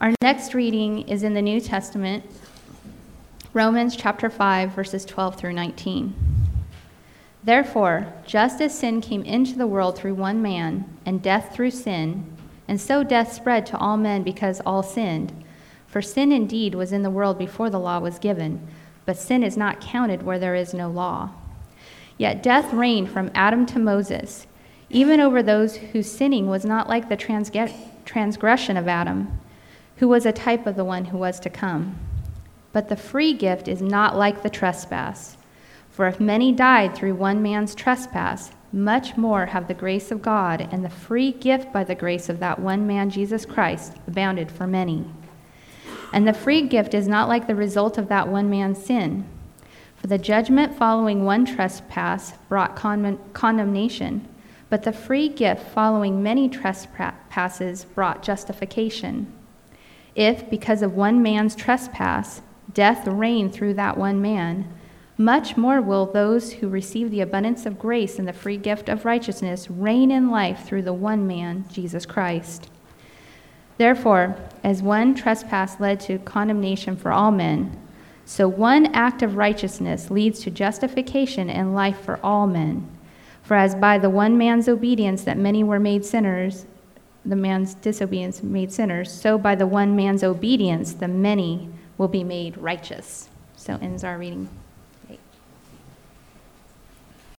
Our next reading is in the New Testament, Romans chapter 5, verses 12 through 19. Therefore, just as sin came into the world through one man, and death through sin, and so death spread to all men because all sinned. For sin indeed was in the world before the law was given, but sin is not counted where there is no law. Yet death reigned from Adam to Moses, even over those whose sinning was not like the transgression of Adam, who was a type of the one who was to come. But the free gift is not like the trespass. For if many died through one man's trespass, much more have the grace of God and the free gift by the grace of that one man, Jesus Christ, abounded for many. And the free gift is not like the result of that one man's sin. For the judgment following one trespass brought condemnation, but the free gift following many trespasses brought justification. If, because of one man's trespass, death reigned through that one man, much more will those who receive the abundance of grace and the free gift of righteousness reign in life through the one man, Jesus Christ. Therefore, as one trespass led to condemnation for all men, so one act of righteousness leads to justification and life for all men. For as by the one man's obedience that many were made sinners, the man's disobedience made sinners, so by the one man's obedience the many will be made righteous. So ends our reading.